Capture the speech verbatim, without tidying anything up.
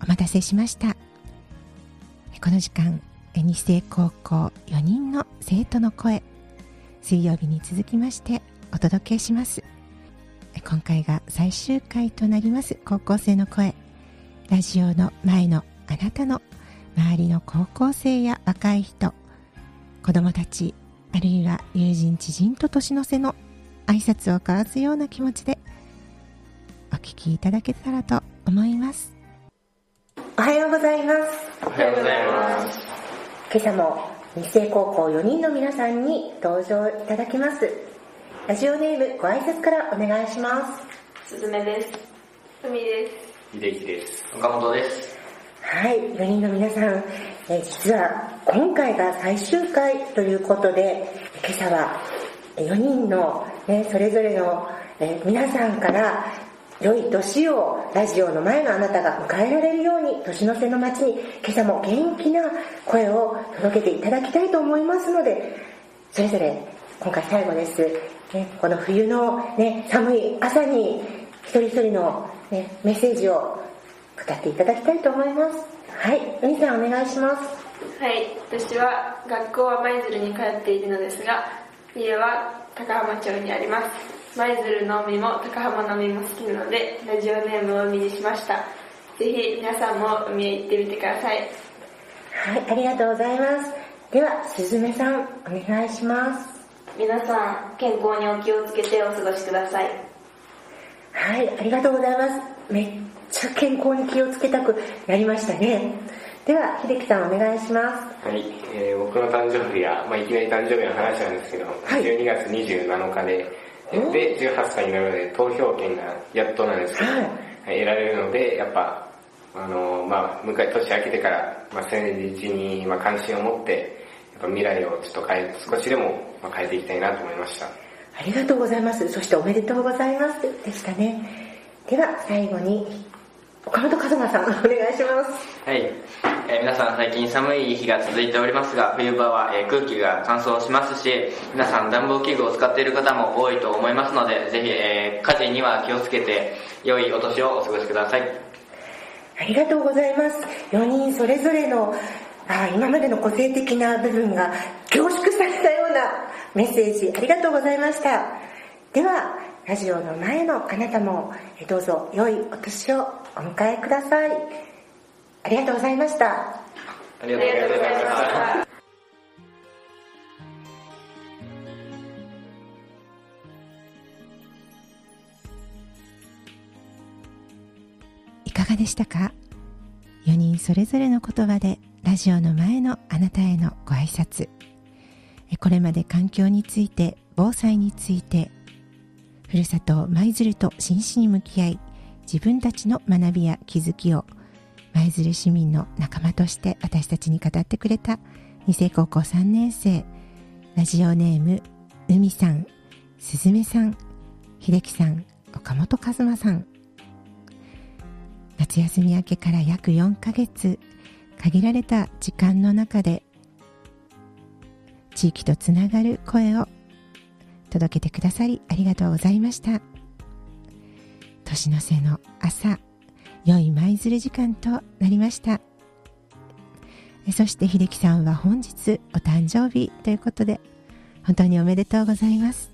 お待たせしました。この時間、二世高校よにんの生徒の声、水曜日に続きましてお届けします。今回が最終回となります高校生の声。ラジオの前のあなたの周りの高校生や若い人、子どもたち、あるいは友人知人と年の瀬の挨拶を交わすような気持ちでお聞きいただけたらと思います。 おはようございます。 おはようございます。 今朝も二世高校よにんの皆さんに登場いただきます。ラジオネームご挨拶からお願いします。 すずめです。ふみです。 ひできです。岡本です。 はい、よにんの皆さん、えー、実は今回が最終回ということで、今朝はよにんの、ね、それぞれの、えー、皆さんから良い年をラジオの前のあなたが迎えられるように、年の瀬の街に今朝も元気な声を届けていただきたいと思いますので、それぞれ今回最後です、ね、この冬の、ね、寒い朝に一人一人の、ね、メッセージを語っていただきたいと思います。はい、うみさんお願いします。 はい、私は学校は舞鶴に通っているのですが、家は高浜町にあります。舞鶴の海も高浜の海も好きなので、ラジオネームを海にしました。ぜひ皆さんも海へ行ってみてください。 はい、ありがとうございます。ではすずめさんお願いします。 皆さん健康にお気をつけてお過ごしください。 はい、ありがとうございます。めっちゃ健康に気をつけたくなりましたね。では秀樹さんお願いします。 はい、えー、僕の誕生日は、まあ、いきなり誕生日の話なんですけど、はい、じゅうにがつにじゅうなのかで、でじゅうはっさいになるので投票権がやっとなんですけど、はい、得られるので、やっぱあの、まあ、迎え年明けてから、まあ、政治に、まあ、関心を持ってやっぱ未来をちょっと変え少しでも、まあ、変えていきたいなと思いました。 ありがとうございます。そしておめでとうございますでしたね。では最後に岡本和馬さんお願いします。 はい、えー、皆さん最近寒い日が続いておりますが、冬場は、えー、空気が乾燥しますし、皆さん暖房器具を使っている方も多いと思いますので、ぜひ、えー、火事には気をつけて良いお年をお過ごしください。 ありがとうございます。よにんそれぞれのあ今までの個性的な部分が凝縮されたようなメッセージありがとうございました。ではラジオの前のあなたもどうぞ良いお年をお迎えください。ありがとうございました。 ありがとうございました。 いかがでしたか？よにんそれぞれの言葉でラジオの前のあなたへのご挨拶。これまで環境について、防災について、ふるさと舞鶴と真摯に向き合い、自分たちの学びや気づきを舞鶴市民の仲間として私たちに語ってくれた二世高校さんねん生、ラジオネーム海さん、すずめさん、秀樹さん、岡本和馬さん。夏休み明けから約よんかげつ、限られた時間の中で地域とつながる声を届けてくださりありがとうございました。年の瀬の朝、良い舞鶴時間となりました。そして秀樹さんは本日お誕生日ということで、本当におめでとうございます。